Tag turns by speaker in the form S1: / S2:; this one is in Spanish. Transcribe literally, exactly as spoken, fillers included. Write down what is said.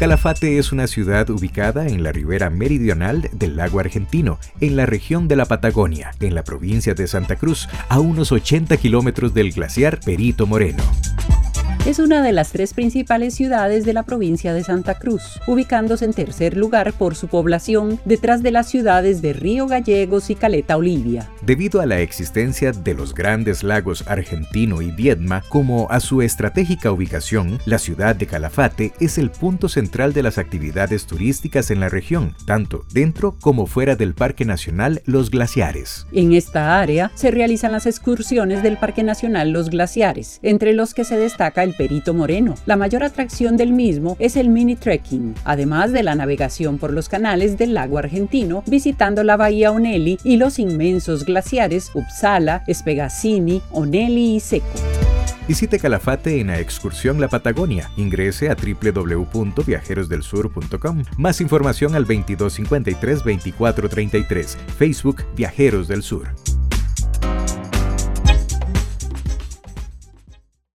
S1: Calafate es una ciudad ubicada en la ribera meridional del lago Argentino, en la región de la Patagonia, en la provincia de Santa Cruz, a unos ochenta kilómetros del glaciar Perito Moreno.
S2: Es una de las tres principales ciudades de la provincia de Santa Cruz, ubicándose en tercer lugar por su población, detrás de las ciudades de Río Gallegos y Caleta Olivia.
S1: Debido a la existencia de los grandes lagos Argentino y Viedma, como a su estratégica ubicación, la ciudad de Calafate es el punto central de las actividades turísticas en la región, tanto dentro como fuera del Parque Nacional Los Glaciares.
S2: En esta área se realizan las excursiones del Parque Nacional Los Glaciares, entre los que se destaca el Perito Moreno. La mayor atracción del mismo es el mini trekking, además de la navegación por los canales del lago Argentino, visitando la bahía Onelli y los inmensos glaciares Uppsala, Spegazzini, Onelli y Seco.
S1: Visite Calafate en la excursión La Patagonia. Ingrese a doble u doble u doble u punto viajeros del sur punto com. Más información al veintidós cincuenta y tres veinticuatro treinta y tres. Facebook Viajeros del Sur.